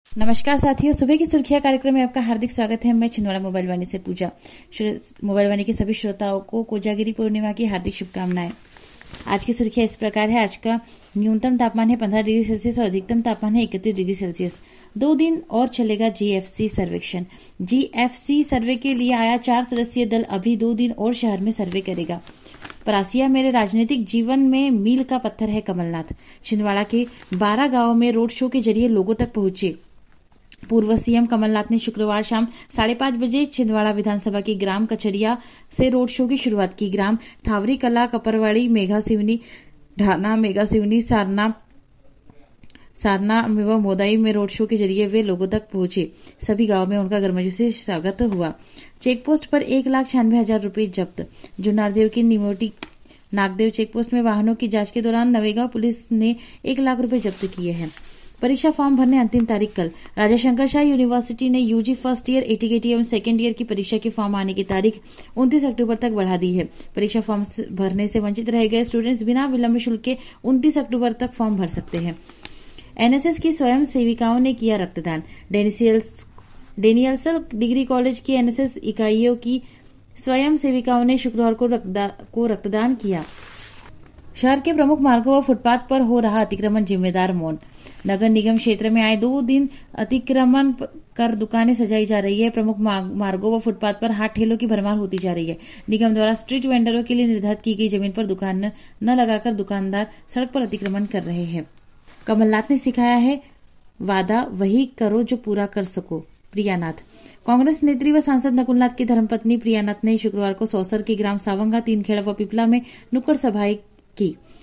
नमस्कार साथियों, सुबह की सुर्खियां कार्यक्रम में आपका हार्दिक स्वागत है। मैं छिंदवाड़ा मोबाइल वाणी से पूजा। मोबाइल वाणी के सभी श्रोताओं को कोजागिरी पूर्णिमा की हार्दिक शुभकामनाएं। आज की सुर्खियां इस प्रकार है। आज का न्यूनतम तापमान है 15 डिग्री सेल्सियस और अधिकतम तापमान है 31 डिग्री सेल्सियस। 2 दिन और चलेगा जीएफसी सर्वेक्षण। जीएफसी सर्वे के लिए आया 4 सदस्यीय दल अभी 2 दिन और शहर में सर्वे करेगा। परासिया मेरे राजनीतिक जीवन में मील का पत्थर है कमलनाथ। छिंदवाड़ा के 12 गांवों में रोड शो के जरिए लोगों तक पहुंचे। पूर्व सीएम कमलनाथ ने शुक्रवार शाम 5:30 बजे छिंदवाड़ा विधानसभा की ग्राम कचरिया से रोड शो की शुरुआत की। ग्राम थावरी कला, कपरवाड़ी, मेघा सिवनी, ढाना, मेघा सिवनी, सारना व मोदाई में रोड शो के जरिए वे लोगों तक पहुंचे। सभी गांवों में उनका गर्मजोशी से स्वागत हुआ। चेकपोस्ट पर 1,96,000 रुपये जब्त। जुन्नारदेव की निमोटी नागदेव चेकपोस्ट में वाहनों की जांच के दौरान नवेगांव पुलिस ने 1 लाख रुपए जब्त किए हैं। परीक्षा फॉर्म भरने अंतिम तारीख कल। राजा शंकर शाह यूनिवर्सिटी ने यूजी फर्स्ट ईयर, एटीकेटी एवं सेकेंड ईयर की परीक्षा के फॉर्म आने की तारीख 29 अक्टूबर तक बढ़ा दी है। परीक्षा फॉर्म भरने से वंचित रह गए स्टूडेंट्स बिना विलंब शुल्क के 29 अक्टूबर तक फॉर्म भर सकते हैं। एनएसएस की स्वयं सेविकाओं ने किया रक्तदान। डेनियल्सल डिग्री कॉलेज की एनएसएस इकाइयों की स्वयं सेविकाओं ने शुक्रवार को रक्तदान किया। शहर के प्रमुख मार्गों व फुटपाथ पर हो रहा अतिक्रमण, जिम्मेदार मौन। नगर निगम क्षेत्र में आए 2 दिन अतिक्रमण कर दुकानें सजाई जा रही है। प्रमुख मार्गों व फुटपाथ पर हाथ ठेलों की भरमार होती जा रही है। निगम द्वारा स्ट्रीट वेंडरों के लिए निर्धारित की गई जमीन पर दुकान न लगाकर दुकानदार सड़क पर अतिक्रमण कर रहे हैं। कमलनाथ ने सिखाया है वादा वही करो जो पूरा कर सको, प्रियानाथ। कांग्रेस नेत्री व सांसद नकुलनाथ की धर्मपत्नी प्रियानाथ ने शुक्रवार को सौसर के ग्राम सावंगा, तीनखेड़ा व पिपला में नुक्कड़ सभाएं की।